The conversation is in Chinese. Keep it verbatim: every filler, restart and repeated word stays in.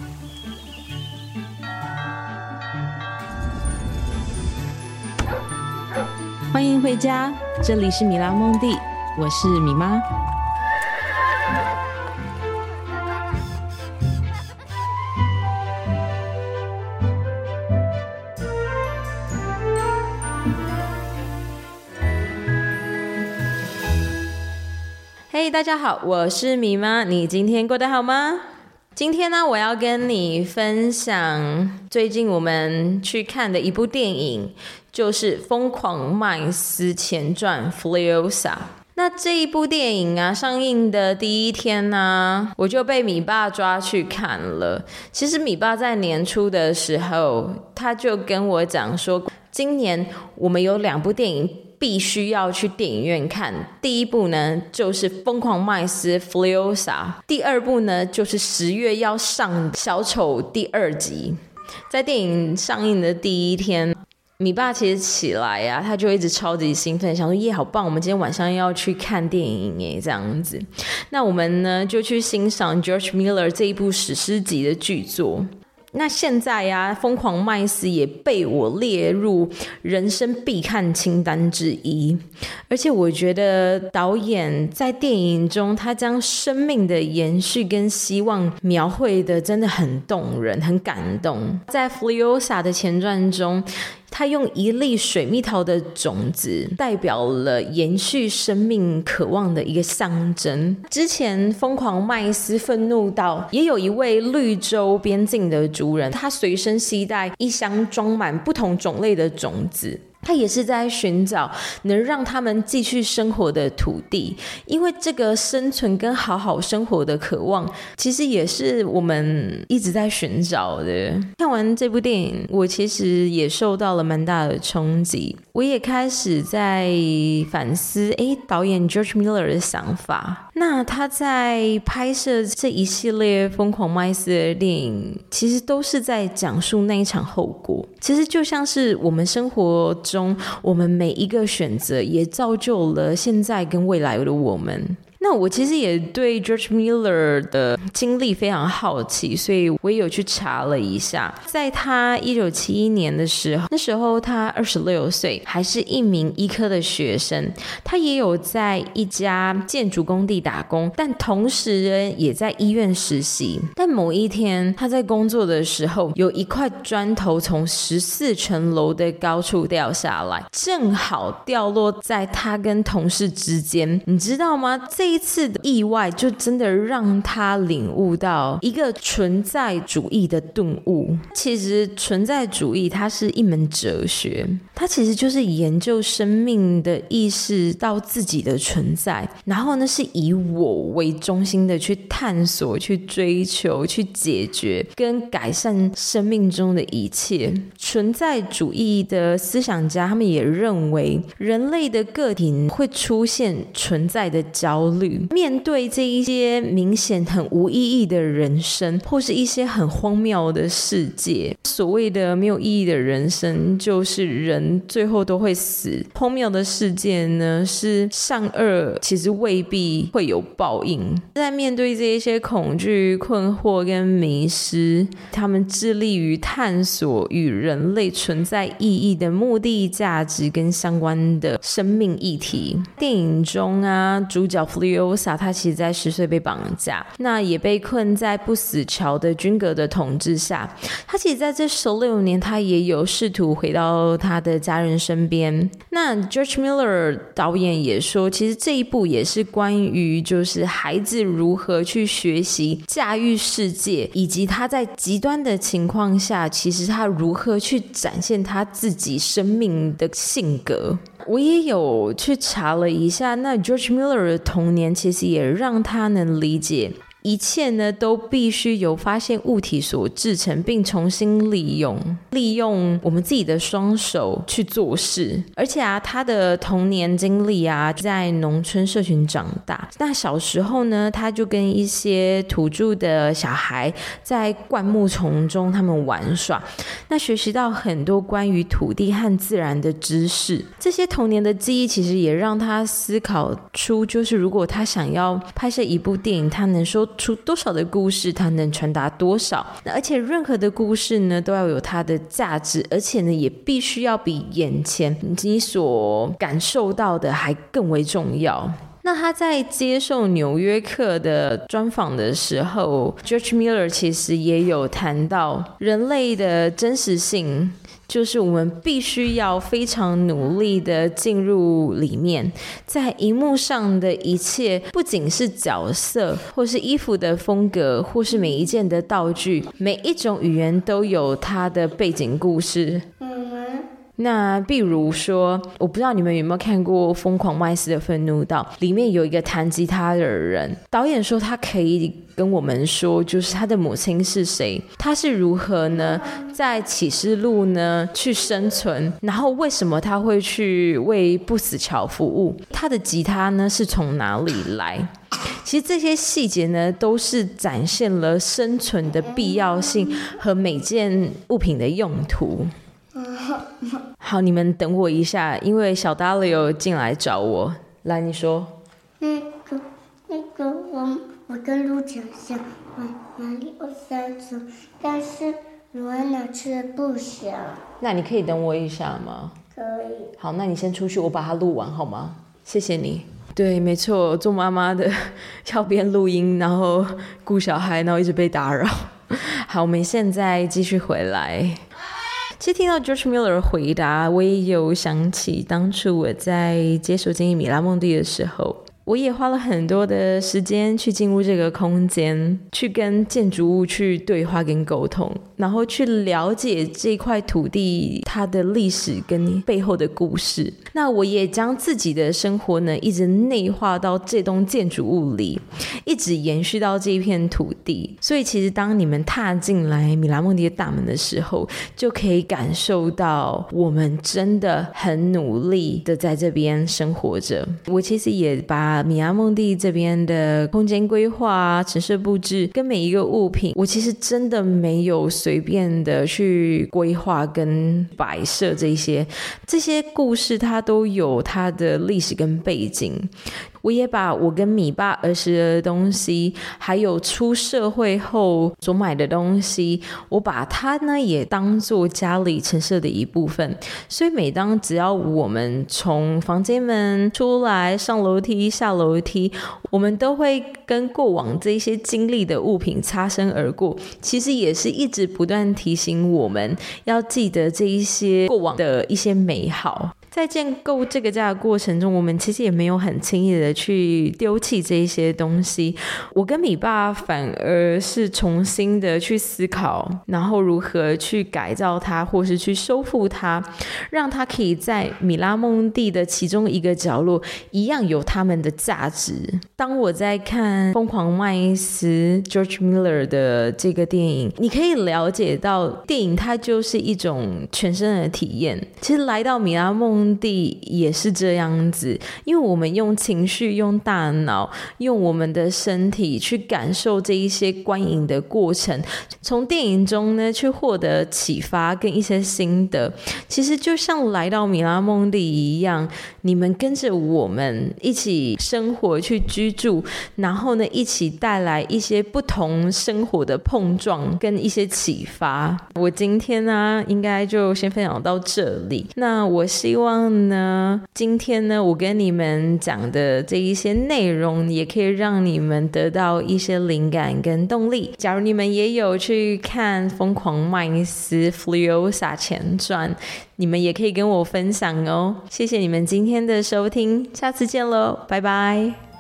欢迎回家，这里是米拉梦蒂，我是米妈。嘿、hey, 大家好，我是米妈，你今天过得好吗？今天呢，我要跟你分享最近我们去看的一部电影，就是《疯狂麦斯前传》 Furiosa。那这一部电影啊，上映的第一天呢、啊，我就被米爸抓去看了。其实米爸在年初的时候，他就跟我讲说，今年我们有两部电影必须要去电影院看。第一部呢就是《疯狂麦斯 Furiosa》，第二部呢就是十月要上小丑第二集。在电影上映的第一天，米爸其实起来啊，他就一直超级兴奋，想说耶好棒，我们今天晚上要去看电影耶这样子。那我们呢就去欣赏 George Miller 这一部史诗级的巨作。那现在呀，疯狂麦斯也被我列入人生必看清单之一。而且我觉得导演在电影中，他将生命的延续跟希望描绘的真的很动人，很感动。在 Furiosa 的前传中，他用一粒水蜜桃的种子代表了延续生命渴望的一个象征。之前疯狂麦斯愤怒到也有一位绿洲边境的族人，他随身携带一箱装满不同种类的种子，他也是在寻找能让他们继续生活的土地。因为这个生存跟好好生活的渴望，其实也是我们一直在寻找的。看完这部电影，我其实也受到了蛮大的冲击，我也开始在反思诶导演 George Miller 的想法。那他在拍摄这一系列疯狂麦斯的电影，其实都是在讲述那一场后果。其实就像是我们生活中，我们每一个选择也造就了现在跟未来的我们。那我其实也对 George Miller 的经历非常好奇，所以我也有去查了一下。在他一九七一年的时候，那时候他二十六岁，还是一名医科的学生。他也有在一家建筑工地打工，但同时也在医院实习。但某一天他在工作的时候，有一块砖头从十四层楼的高处掉下来，正好掉落在他跟同事之间。你知道吗？这这一次的意外就真的让他领悟到一个存在主义的顿悟。其实存在主义它是一门哲学，它其实就是研究生命的意识到自己的存在，然后呢是以我为中心的去探索、去追求、去解决跟改善生命中的一切。存在主义的思想家他们也认为人类的个体会出现存在的焦虑，面对这一些明显很无意义的人生，或是一些很荒谬的世界。所谓的没有意义的人生，就是人最后都会死。荒谬的世界呢，是善恶其实未必会有报应。在面对这一些恐惧、困惑跟迷失，他们致力于探索与人类存在意义的目的、价值跟相关的生命议题。电影中啊，主角 Furiosa 他其实在十岁被绑架，那也被困在不死桥的军革的统治下。他其实在这十六年，他也有试图回到他的家人身边。那 George Miller 导演也说，其实这一部也是关于就是孩子如何去学习驾驭世界，以及他在极端的情况下，其实他如何去展现他自己生命的性格。我也有去查了一下，那 George Miller 的童年其实也让他能理解一切呢都必须由发现物体所制成，并重新利用利用我们自己的双手去做事。而且啊，他的童年经历啊，在农村社群长大。那小时候呢，他就跟一些土著的小孩在灌木丛中他们玩耍，那学习到很多关于土地和自然的知识。这些童年的记忆其实也让他思考出，就是如果他想要拍摄一部电影，他能说出多少的故事，它能传达多少。那而且任何的故事呢，都要有它的价值，而且呢，也必须要比眼前你所感受到的还更为重要。那他在接受纽约客的专访的时候 George Miller 其实也有谈到人类的真实性，就是我们必须要非常努力的进入里面，在荧幕上的一切不仅是角色或是衣服的风格或是每一件的道具，每一种语言都有它的背景故事。那比如说，我不知道你们有没有看过《疯狂麦斯的愤怒岛》，里面有一个弹吉他的人，导演说他可以跟我们说，就是他的母亲是谁，他是如何呢在启示录呢去生存，然后为什么他会去为不死桥服务，他的吉他呢是从哪里来。其实这些细节呢，都是展现了生存的必要性和每件物品的用途。好，你们等我一下，因为小达利有进来找我。来，你说。 那个，那个，我我跟鹿讲下，我哪里有三层，但是卢安娜吃的不小。 那你可以等我一下吗？ 可以。 好，那你先出去，我把它录完好吗？谢谢你。对，没错，做妈妈的要边录音，然后顾小孩，然后一直被打扰。好，我们现在继续回来。其实听到 George Miller 的回答，我也有想起当初我在接手经营米拉梦蒂的时候，我也花了很多的时间去进入这个空间，去跟建筑物去对话跟沟通，然后去了解这块土地它的历史跟背后的故事。那我也将自己的生活呢一直内化到这栋建筑物里，一直延续到这一片土地。所以其实当你们踏进来米拉梦蒂的大门的时候，就可以感受到我们真的很努力的在这边生活着。我其实也把米拉梦蒂这边的空间规划、陈设布置跟每一个物品，我其实真的没有随便的去规划跟摆设这些这些故事，它都有它的历史跟背景。我也把我跟米爸儿时的东西，还有出社会后所买的东西，我把它呢也当作家里陈设的一部分。所以每当只要我们从房间门出来，上楼梯下楼梯，我们都会跟过往这些经历的物品擦身而过，其实也是一直不断提醒我们要记得这一些过往的一些美好。在建构这个家的过程中，我们其实也没有很轻易的去丢弃这一些东西。我跟米爸反而是重新的去思考，然后如何去改造它，或是去修复它，让它可以在米拉梦蒂的其中一个角落一样有他们的价值。当我在看《疯狂麦斯》George Miller 的这个电影，你可以了解到电影它就是一种全身的体验。其实来到米拉梦地也是这样子，因为我们用情绪、用大脑、用我们的身体去感受这一些观影的过程，从电影中呢去获得启发跟一些心得。其实就像来到米拉梦地一样，你们跟着我们一起生活去居住，然后呢一起带来一些不同生活的碰撞跟一些启发。我今天呢应该就先分享到这里，那我希望呢今天呢我跟你们讲的这一些内容也可以让你们得到一些灵感跟动力。假如你们也有去看疯狂麦斯 Furiosa 前传，你们也可以跟我分享哦。谢谢你们今天的收听，下次见咯，拜拜。